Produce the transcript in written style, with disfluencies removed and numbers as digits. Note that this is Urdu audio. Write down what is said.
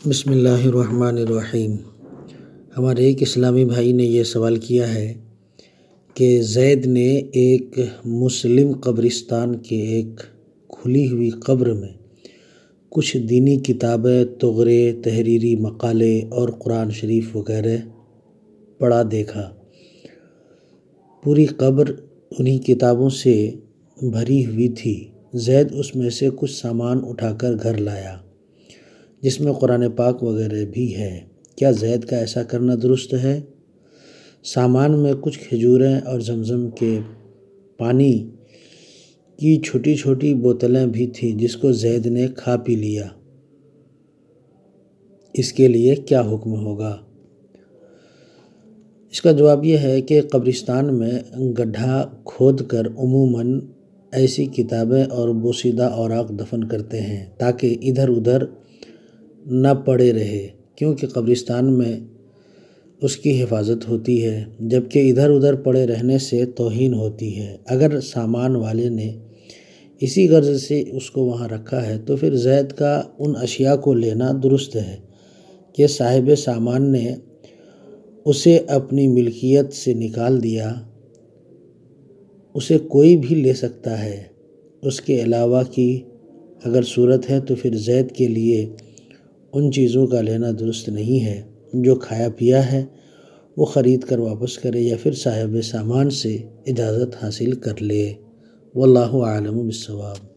بسم اللہ الرحمن الرحیم۔ ہمارے ایک اسلامی بھائی نے یہ سوال کیا ہے کہ زید نے ایک مسلم قبرستان کے ایک کھلی ہوئی قبر میں کچھ دینی کتابیں، تغرے، تحریری مقالے اور قرآن شریف وغیرہ پڑھا دیکھا۔ پوری قبر انہی کتابوں سے بھری ہوئی تھی۔ زید اس میں سے کچھ سامان اٹھا کر گھر لایا جس میں قرآن پاک وغیرہ بھی ہے۔ کیا زید کا ایسا کرنا درست ہے؟ سامان میں کچھ کھجوریں اور زمزم کے پانی کی چھوٹی چھوٹی بوتلیں بھی تھیں جس کو زید نے کھا پی لیا۔ اس کے لیے کیا حکم ہوگا؟ اس کا جواب یہ ہے کہ قبرستان میں گڈھا کھود کر عموماً ایسی کتابیں اور بوسیدہ اوراق دفن کرتے ہیں تاکہ ادھر ادھر نہ پڑے رہے، کیونکہ قبرستان میں اس کی حفاظت ہوتی ہے، جبکہ ادھر ادھر پڑے رہنے سے توہین ہوتی ہے۔ اگر سامان والے نے اسی غرض سے اس کو وہاں رکھا ہے تو پھر زید کا ان اشیاء کو لینا درست ہے کہ صاحب سامان نے اسے اپنی ملکیت سے نکال دیا، اسے کوئی بھی لے سکتا ہے۔ اس کے علاوہ کی اگر صورت ہے تو پھر زید کے لیے ان چیزوں کا لینا درست نہیں ہے۔ جو کھایا پیا ہے وہ خرید کر واپس کرے یا پھر صاحب سامان سے اجازت حاصل کر لے۔ واللہ اعلم بالصواب۔